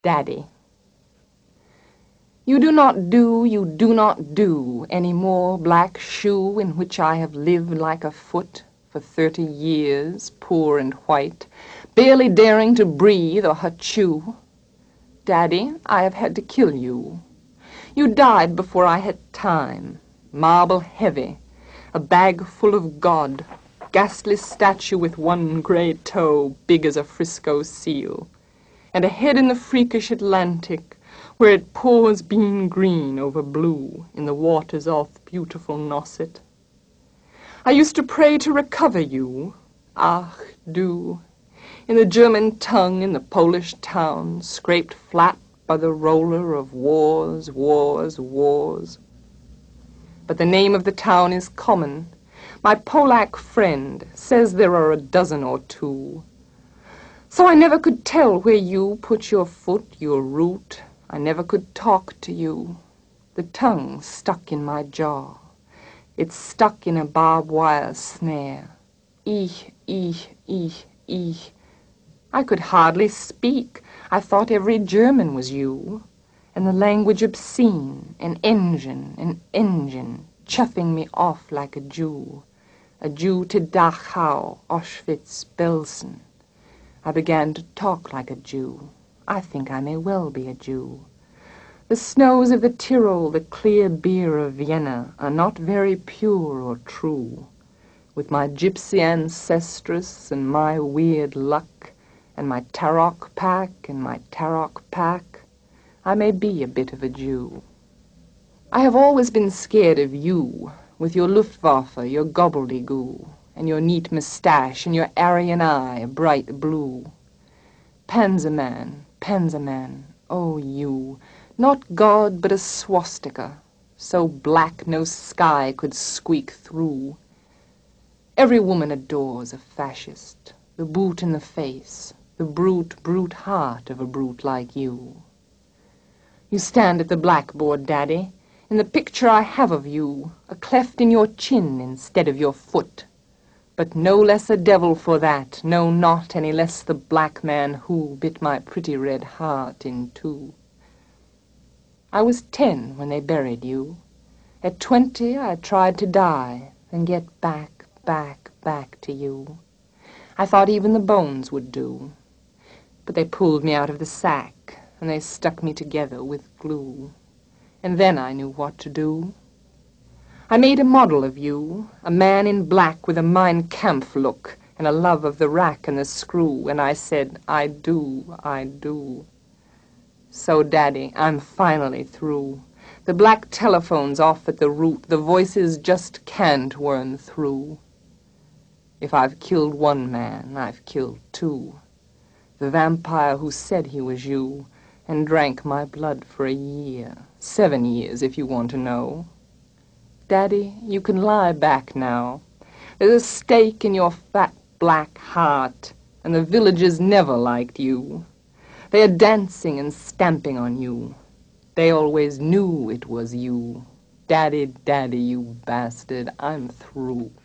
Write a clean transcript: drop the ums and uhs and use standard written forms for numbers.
Daddy. You do not do any more black shoe in which I have lived like a foot for 30 years, poor and white, barely daring to breathe or chew. Daddy, I have had to kill you. You died before I had time, marble heavy, a bag full of God, ghastly statue with one gray toe big as a Frisco seal, and a head in the freakish Atlantic, where it pours bean green over blue in the waters off beautiful Nauset. I used to pray to recover you, ach du, in the German tongue in the Polish town, scraped flat by the roller of wars, wars, wars. But the name of the town is common. My Polack friend says there are a dozen or two. So I never could tell where you put your foot, your root. I never could talk to you. The tongue stuck in my jaw. It's stuck in a barbed wire snare. Ich. I could hardly speak. I thought every German was you. And the language obscene, an engine, chuffing me off like a Jew to Dachau, Auschwitz, Belsen. I began to talk like a Jew. I think I may well be a Jew. The snows of the Tyrol, the clear beer of Vienna, are not very pure or true. With my gypsy ancestress and my weird luck, and my Tarok pack, I may be a bit of a Jew. I have always been scared of you, with your Luftwaffe, your gobbledygoo, and your neat moustache, and your Aryan eye, bright blue. Panzerman, oh you, not God but a swastika, so black no sky could squeak through. Every woman adores a fascist, the boot in the face, the brute heart of a brute like you. You stand at the blackboard, Daddy, in the picture I have of you, a cleft in your chin instead of your foot. But no less a devil for that, no, not any less the black man who bit my pretty red heart in two. I was 10 when they buried you. At 20 I tried to die, then get back to you. I thought even the bones would do. But they pulled me out of the sack, and they stuck me together with glue. And then I knew what to do. I made a model of you, a man in black with a Mein Kampf look and a love of the rack and the screw, and I said, I do. So, Daddy, I'm finally through. The black telephone's off at the root. The voices just can't worm through. If I've killed one man, I've killed two. The vampire who said he was you and drank my blood for a year. 7 years, if you want to know. Daddy, you can lie back now. There's a stake in your fat black heart, and the villagers never liked you. They are dancing and stamping on you. They always knew it was you. Daddy, you bastard, I'm through.